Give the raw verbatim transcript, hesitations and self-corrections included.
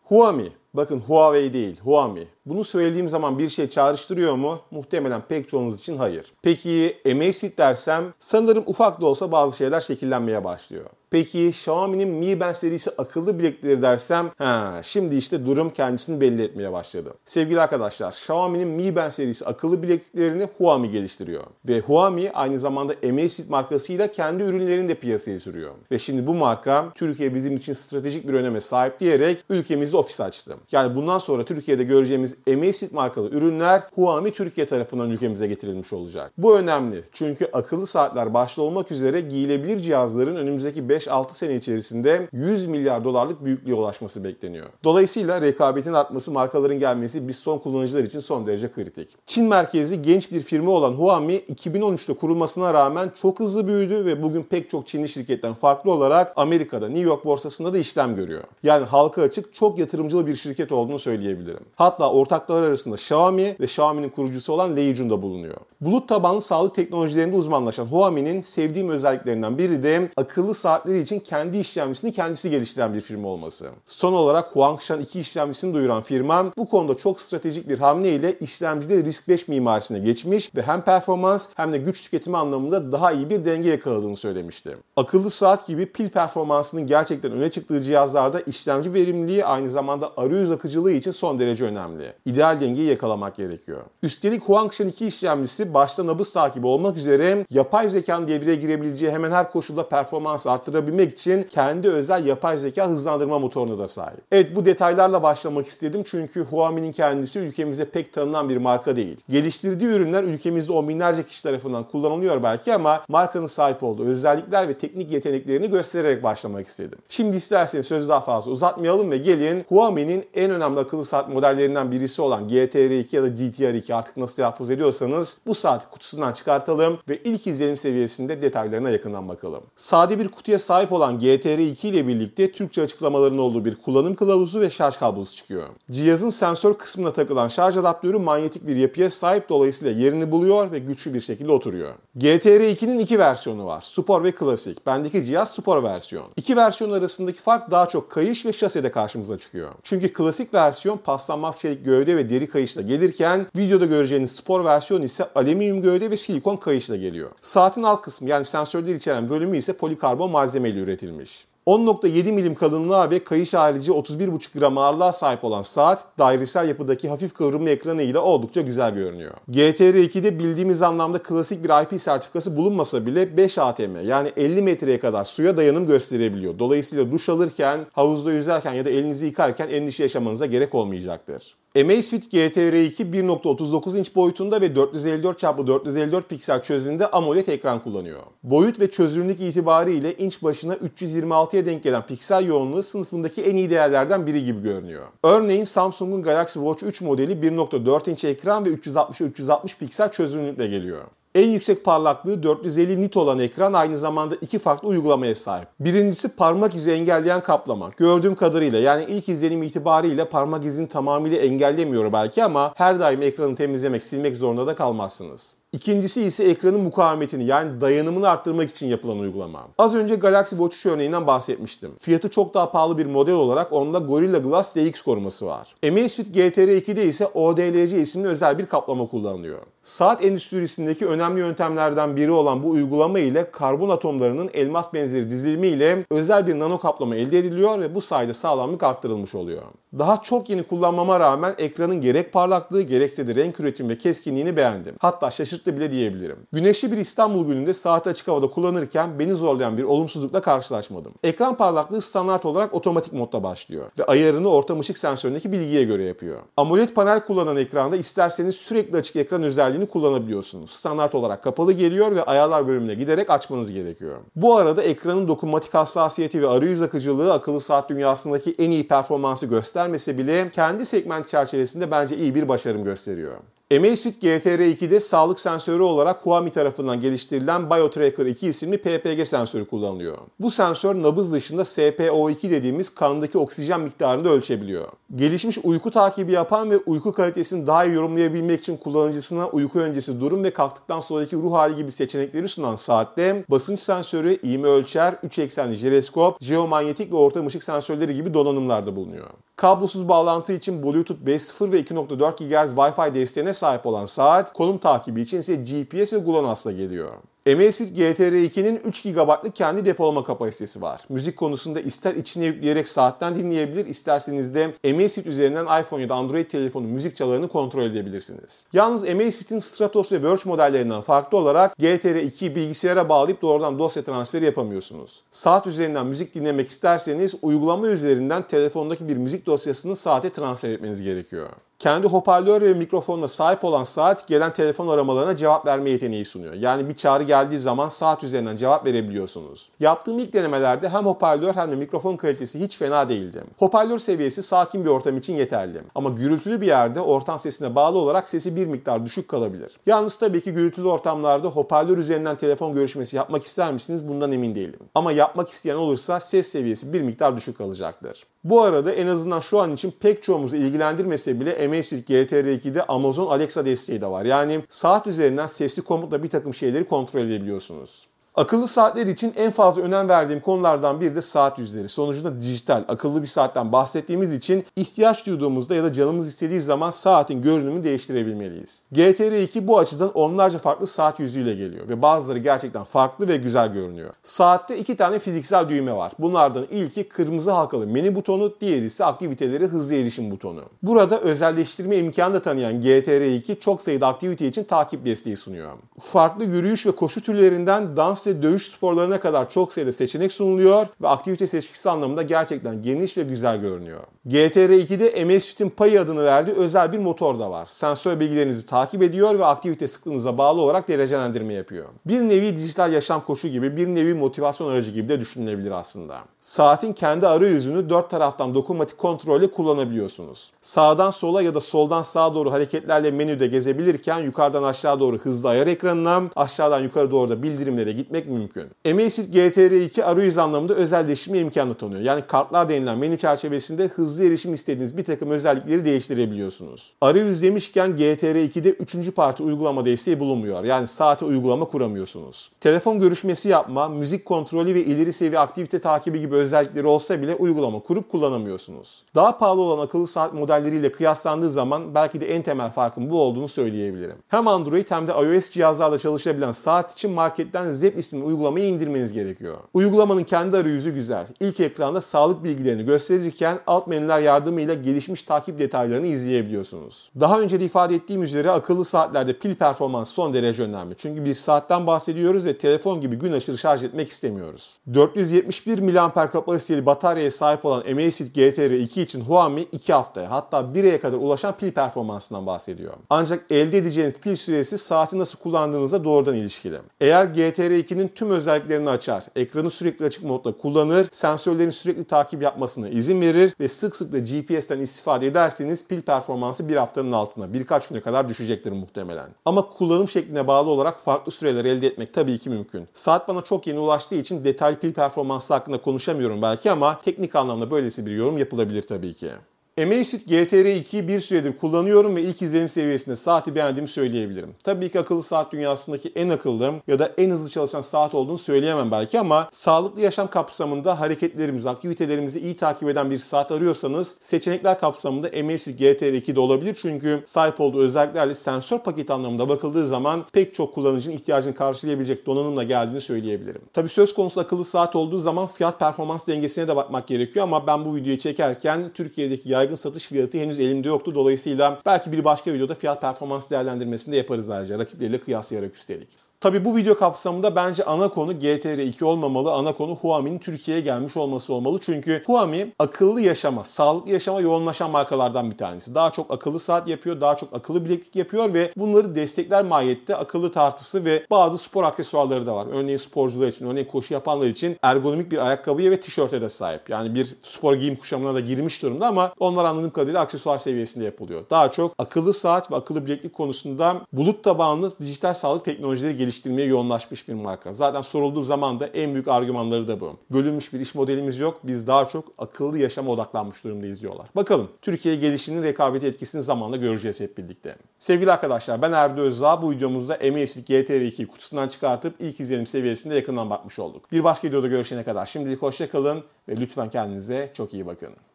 Huami. Bakın Huawei değil, Huami. Bunu söylediğim zaman bir şey çağrıştırıyor mu? Muhtemelen pek çoğunuz için hayır. Peki Amazfit dersem sanırım ufak da olsa bazı şeyler şekillenmeye başlıyor. Peki Xiaomi'nin Mi Band serisi akıllı bilekleri dersem ha, şimdi işte durum kendisini belli etmeye başladı. Sevgili arkadaşlar, Xiaomi'nin Mi Band serisi akıllı bileklerini Huami geliştiriyor. Ve Huami aynı zamanda Amazfit markasıyla kendi ürünlerini de piyasaya sürüyor. Ve şimdi bu marka Türkiye bizim için stratejik bir öneme sahip diyerek ülkemizde ofis açtı. Yani bundan sonra Türkiye'de göreceğimiz Amazfit markalı ürünler Huami Türkiye tarafından ülkemize getirilmiş olacak. Bu önemli çünkü akıllı saatler başta olmak üzere giyilebilir cihazların önümüzdeki beş altı sene içerisinde yüz milyar dolarlık büyüklüğe ulaşması bekleniyor. Dolayısıyla rekabetin artması, markaların gelmesi biz son kullanıcılar için son derece kritik. Çin merkezli genç bir firma olan Huami iki bin on üçte kurulmasına rağmen çok hızlı büyüdü ve bugün pek çok Çinli şirketten farklı olarak Amerika'da New York borsasında da işlem görüyor. Yani halka açık çok yatırımcılı bir şirket olduğunu söyleyebilirim. Hatta ortaklar arasında Xiaomi ve Xiaomi'nin kurucusu olan Lei Jun da bulunuyor. Bulut tabanlı sağlık teknolojilerinde uzmanlaşan Huami'nin sevdiğim özelliklerinden biri de akıllı saatleri için kendi işlemcisini kendisi geliştiren bir firma olması. Son olarak Huangshan iki işlemcisini duyuran firma bu konuda çok stratejik bir hamle ile işlemcide risk beş mimarisine geçmiş ve hem performans hem de güç tüketimi anlamında daha iyi bir denge yakaladığını söylemişti. Akıllı saat gibi pil performansının gerçekten öne çıktığı cihazlarda işlemci verimliliği aynı zamanda arayüz akıcılığı için son derece önemli. İdeal dengeyi yakalamak gerekiyor. Üstelik Huangshan iki işlemcisi başta nabız takibi olmak üzere yapay zekanın devreye girebileceği hemen her koşulda performans arttırabilmek için kendi özel yapay zeka hızlandırma motoruna da sahip. Evet, bu detaylarla başlamak istedim çünkü Huami'nin kendisi ülkemizde pek tanınan bir marka değil. Geliştirdiği ürünler ülkemizde on binlerce kişi tarafından kullanılıyor belki ama markanın sahip olduğu özellikler ve teknik yeteneklerini göstererek başlamak istedim. Şimdi isterseniz sözü daha fazla uzatmayalım ve gelin Huami'nin en önemli akıllı saat modellerinden birisi olan G T R iki ya da G T R iki artık nasıl telaffuz ediyorsanız bu saati kutusundan çıkartalım ve ilk izlenim seviyesinde detaylarına yakından bakalım. Sade bir kutuya sahip olan G T R iki ile birlikte Türkçe açıklamaların olduğu bir kullanım kılavuzu ve şarj kablosu çıkıyor. Cihazın sensör kısmına takılan şarj adaptörü manyetik bir yapıya sahip, dolayısıyla yerini buluyor ve güçlü bir şekilde oturuyor. G T R ikinin iki versiyonu var. Spor ve klasik. Bendeki cihaz spor versiyon. İki versiyon arasındaki fark daha çok kayış ve şasede karşımıza çıkıyor. Çünkü klasik versiyon paslanmaz çelik gövde ve deri kayışla gelirken videoda göreceğiniz spor versiyon ise alüminyum gövde ve silikon kayışla geliyor. Saatin alt kısmı yani sensörler içeren bölümü ise polikarbon malzemeyle üretilmiş. on nokta yedi milim kalınlığa ve kayış harici otuz bir buçuk gram ağırlığa sahip olan saat dairesel yapıdaki hafif kıvrımlı ekranı ile oldukça güzel görünüyor. G T R ikide bildiğimiz anlamda klasik bir I P sertifikası bulunmasa bile beş A T M yani elli metreye kadar suya dayanım gösterebiliyor. Dolayısıyla duş alırken, havuzda yüzerken ya da elinizi yıkarken endişe yaşamanıza gerek olmayacaktır. Amazfit G T R iki bir nokta otuz dokuz inç boyutunda ve dört yüz elli dört çarpı dört yüz elli dört piksel çözünürlüğünde AMOLED ekran kullanıyor. Boyut ve çözünürlük itibariyle inç başına üç yüz yirmi altıya denk gelen piksel yoğunluğu sınıfındaki en iyi değerlerden biri gibi görünüyor. Örneğin Samsung'un Galaxy Watch üç modeli bir nokta dört inç ekran ve üç yüz altmışa üç yüz altmış piksel çözünürlükle geliyor. En yüksek parlaklığı dört yüz elli nit olan ekran aynı zamanda iki farklı uygulamaya sahip. Birincisi parmak izi engelleyen kaplama. Gördüğüm kadarıyla yani ilk izlenim itibariyle parmak izini tamamıyla engellemiyor belki ama her daim ekranı temizlemek, silmek zorunda da kalmazsınız. İkincisi ise ekranın mukavemetini yani dayanımını arttırmak için yapılan uygulama. Az önce Galaxy Watch üç örneğinden bahsetmiştim. Fiyatı çok daha pahalı bir model olarak onda Gorilla Glass D X koruması var. Amazfit G T R ikide ise O D L C isimli özel bir kaplama kullanılıyor. Saat endüstrisindeki önemli yöntemlerden biri olan bu uygulama ile karbon atomlarının elmas benzeri dizilimi ile özel bir nano kaplama elde ediliyor ve bu sayede sağlamlık arttırılmış oluyor. Daha çok yeni kullanmama rağmen ekranın gerek parlaklığı gerekse de renk üretimi ve keskinliğini beğendim. Hatta şaşırttı bile diyebilirim. Güneşli bir İstanbul gününde saati açık havada kullanırken beni zorlayan bir olumsuzlukla karşılaşmadım. Ekran parlaklığı standart olarak otomatik modda başlıyor ve ayarını ortam ışık sensöründeki bilgiye göre yapıyor. AMOLED panel kullanan ekranda isterseniz sürekli açık ekran özelliğini kullanabiliyorsunuz. Standart olarak kapalı geliyor ve ayarlar bölümüne giderek açmanız gerekiyor. Bu arada ekranın dokunmatik hassasiyeti ve arayüz akıcılığı akıllı saat dünyasındaki en iyi performansı göstermese bile kendi segment çerçevesinde bence iyi bir başarım gösteriyor. Amazfit G T R ikide sağlık sensörü olarak Huami tarafından geliştirilen BioTracker iki isimli P P G sensörü kullanılıyor. Bu sensör nabız dışında S P O iki dediğimiz kandaki oksijen miktarını da ölçebiliyor. Gelişmiş uyku takibi yapan ve uyku kalitesini daha iyi yorumlayabilmek için kullanıcısına uyku öncesi durum ve kalktıktan sonraki ruh hali gibi seçenekleri sunan saatte basınç sensörü, ivme ölçer, üç eksenli jireskop, jeomanyetik ve ortam ışık sensörleri gibi donanımlarda bulunuyor. Kablosuz bağlantı için Bluetooth beş nokta sıfır ve iki nokta dört gigahertz Wi-Fi desteğine sahip olan saat, konum takibi için ise G P S ve GLONASS'la geliyor. Amazfit G T R iki'nin üç gigabaytlık kendi depolama kapasitesi var. Müzik konusunda ister içine yükleyerek saatten dinleyebilir, isterseniz de Amazfit üzerinden iPhone ya da Android telefonu müzik çalarını kontrol edebilirsiniz. Yalnız Amazfit'in Stratos ve Verge modellerinden farklı olarak G T R iki'yi bilgisayara bağlayıp doğrudan dosya transferi yapamıyorsunuz. Saat üzerinden müzik dinlemek isterseniz uygulama üzerinden telefondaki bir müzik dosyasını saate transfer etmeniz gerekiyor. Kendi hoparlör ve mikrofonuna sahip olan saat gelen telefon aramalarına cevap verme yeteneği sunuyor. Yani bir çağrı geldiği zaman saat üzerinden cevap verebiliyorsunuz. Yaptığım ilk denemelerde hem hoparlör hem de mikrofon kalitesi hiç fena değildi. Hoparlör seviyesi sakin bir ortam için yeterli. Ama gürültülü bir yerde ortam sesine bağlı olarak sesi bir miktar düşük kalabilir. Yalnız tabii ki gürültülü ortamlarda hoparlör üzerinden telefon görüşmesi yapmak ister misiniz? Bundan emin değilim. Ama yapmak isteyen olursa ses seviyesi bir miktar düşük kalacaktır. Bu arada en azından şu an için pek çoğumuzu ilgilendirmese bile Amazfit G T R iki'de Amazon Alexa desteği de var. Yani saat üzerinden sesli komutla bir takım şeyleri kontrol edebiliyorsunuz. Akıllı saatler için en fazla önem verdiğim konulardan biri de saat yüzleri. Sonucunda dijital, akıllı bir saatten bahsettiğimiz için ihtiyaç duyduğumuzda ya da canımız istediği zaman saatin görünümünü değiştirebilmeliyiz. G T R iki bu açıdan onlarca farklı saat yüzüyle geliyor ve bazıları gerçekten farklı ve güzel görünüyor. Saatte iki tane fiziksel düğme var. Bunlardan ilki kırmızı halkalı menü butonu, diğeri ise aktivitelere hızlı erişim butonu. Burada özelleştirme imkanı da tanıyan G T R iki çok sayıda aktivite için takip desteği sunuyor. Farklı yürüyüş ve koşu türlerinden dans ve dövüş sporlarına kadar çok sayıda seçenek sunuluyor ve aktivite seçkisi anlamında gerçekten geniş ve güzel görünüyor. G T R iki'de Amazfit'in Pi adını verdiği özel bir motor da var. Sensör bilgilerinizi takip ediyor ve aktivite sıklığınıza bağlı olarak derecelendirme yapıyor. Bir nevi dijital yaşam koçu gibi, bir nevi motivasyon aracı gibi de düşünülebilir aslında. Saatin kendi arayüzünü dört taraftan dokunmatik kontrolle kullanabiliyorsunuz. Sağdan sola ya da soldan sağa doğru hareketlerle menüde gezebilirken yukarıdan aşağı doğru hızlı ayar ekranına, aşağıdan yukarı doğru da bildirimlere gitmek mümkün. Amazfit G T R iki arayüz anlamında özelleştirme imkanı tanıyor. Yani kartlar denilen menü çerçevesinde hızlı erişim istediğiniz bir takım özellikleri değiştirebiliyorsunuz. Arayüz demişken G T R iki'de üçüncü parti uygulama desteği bulunmuyor. Yani saate uygulama kuramıyorsunuz. Telefon görüşmesi yapma, müzik kontrolü ve ileri seviye aktivite takibi gibi özellikleri olsa bile uygulama kurup kullanamıyorsunuz. Daha pahalı olan akıllı saat modelleriyle kıyaslandığı zaman belki de en temel farkın bu olduğunu söyleyebilirim. Hem Android hem de iOS cihazlarla çalışabilen saat için marketten Zepp isimli uygulamayı indirmeniz gerekiyor. Uygulamanın kendi arayüzü güzel. İlk ekranda sağlık bilgilerini gösterirken alt menüler yardımıyla gelişmiş takip detaylarını izleyebiliyorsunuz. Daha önce de ifade ettiğim üzere akıllı saatlerde pil performansı son derece önemli. Çünkü bir saatten bahsediyoruz ve telefon gibi gün aşırı şarj etmek istemiyoruz. dört yüz yetmiş bir miliamper kapasiteli bataryaya sahip olan Amazfit G T R iki için Huami iki haftaya hatta bir aya kadar ulaşan pil performansından bahsediyor. Ancak elde edeceğiniz pil süresi saati nasıl kullandığınızla doğrudan ilişkili. Eğer G T R iki'nin tüm özelliklerini açar, ekranı sürekli açık modda kullanır, sensörlerin sürekli takip yapmasına izin verir ve sık sık da G P S'ten istifade ederseniz pil performansı bir haftanın altına, birkaç güne kadar düşecektir muhtemelen. Ama kullanım şekline bağlı olarak farklı süreler elde etmek tabii ki mümkün. Saat bana çok yeni ulaştığı için detaylı pil performansı hakkında konuşamıyorum belki ama teknik anlamda böylesi bir yorum yapılabilir tabii ki. Amazfit G T R iki'yi bir süredir kullanıyorum ve ilk izlenim seviyesinde saati beğendiğimi söyleyebilirim. Tabii ki akıllı saat dünyasındaki en akıllı ya da en hızlı çalışan saat olduğunu söyleyemem belki ama sağlıklı yaşam kapsamında hareketlerimizi, aktivitelerimizi iyi takip eden bir saat arıyorsanız seçenekler kapsamında Amazfit G T R iki de olabilir. Çünkü sahip olduğu özelliklerle sensör paketi anlamında bakıldığı zaman pek çok kullanıcının ihtiyacını karşılayabilecek donanımla geldiğini söyleyebilirim. Tabii söz konusu akıllı saat olduğu zaman fiyat performans dengesine de bakmak gerekiyor ama ben bu videoyu çekerken Türkiye'deki yaygın satış fiyatı henüz elimde yoktu. Dolayısıyla belki bir başka videoda fiyat performans değerlendirmesini de yaparız ayrıca. Rakipleriyle kıyaslayarak üstelik. Tabii bu video kapsamında bence ana konu G T R iki olmamalı. Ana konu Huami'nin Türkiye'ye gelmiş olması olmalı. Çünkü Huami akıllı yaşama, sağlıklı yaşama yoğunlaşan markalardan bir tanesi. Daha çok akıllı saat yapıyor, daha çok akıllı bileklik yapıyor ve bunları destekler mahiyette akıllı tartısı ve bazı spor aksesuarları da var. Örneğin sporcular için, örneğin koşu yapanlar için ergonomik bir ayakkabıya ve tişörte de sahip. Yani bir spor giyim kuşamına da girmiş durumda ama onlar anladığım kadarıyla aksesuar seviyesinde yapılıyor. Daha çok akıllı saat ve akıllı bileklik konusunda bulut tabanlı dijital sağlık teknolojileri geliştiriyor. geliştirmeye yoğunlaşmış bir marka. Zaten sorulduğu zaman da en büyük argümanları da bu. Bölünmüş bir iş modelimiz yok. Biz daha çok akıllı yaşama odaklanmış durumdayız diyorlar. Bakalım Türkiye gelişinin rekabeti etkisini zamanla göreceğiz hep birlikte. Sevgili arkadaşlar, ben Erdo Özdağ. Bu videomuzda Amazfit G T R ikiyi kutusundan çıkartıp ilk izlenim seviyesinde yakından bakmış olduk. Bir başka videoda görüşene kadar şimdilik hoşça kalın ve lütfen kendinize çok iyi bakın.